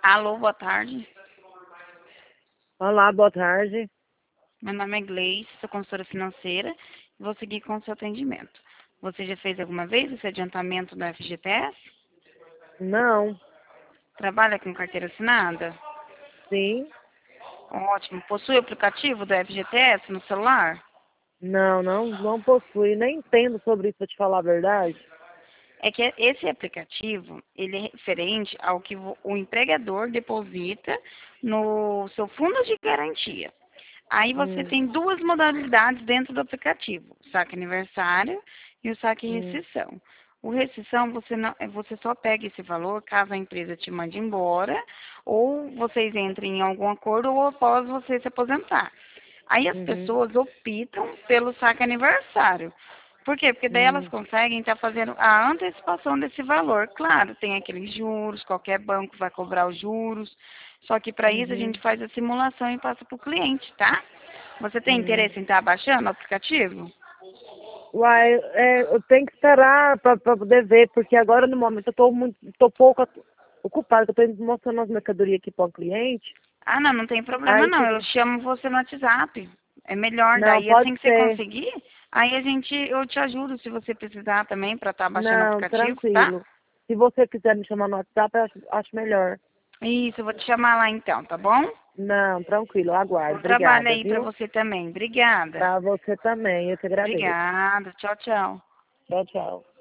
Alô, boa tarde. Olá, boa tarde. Meu nome é Gleice, sou consultora financeira e vou seguir com o seu atendimento. Você já fez alguma vez esse adiantamento do FGTS? Não, Trabalha com carteira assinada? sim, Ótimo. Possui o aplicativo do FGTS no celular? não possui, nem entendo sobre isso, pra te falar a verdade. É que esse aplicativo, ele é referente ao que o empregador deposita no seu fundo de garantia. Aí você Hum, tem duas modalidades dentro do aplicativo, o saque aniversário e o saque hum, rescisão. O rescisão você, não, você só pega esse valor caso a empresa te mande embora, ou vocês entrem em algum acordo, ou após você se aposentar. Aí as uhum, pessoas optam pelo saque aniversário. Por quê? Porque daí elas hum, conseguem estar fazendo a antecipação desse valor. Claro, tem aqueles juros, qualquer banco vai cobrar os juros. Só que para isso a gente uhum, faz a simulação e passa para o cliente, tá? Você tem hum. interesse em estar baixando o aplicativo? Uai, eu tenho que esperar pra poder ver, porque agora no momento eu tô pouco ocupada, que eu tô mostrando as mercadorias aqui para um cliente. Ah, não, não tem problema Aí, não. Eu chamo você no WhatsApp. É melhor não, daí. pode Assim que você ser. conseguir, aí eu te ajudo se você precisar também para estar baixando o Não, aplicativo, tá? tranquilo. Se você quiser me chamar no WhatsApp, eu acho melhor. Isso, eu vou te chamar lá então, tá bom? Não, tranquilo, eu aguardo. Bom trabalho Obrigada, aí para viu? você também. Obrigada. Para você também, eu te agradeço. Obrigada. Tchau, tchau. Tchau, tchau.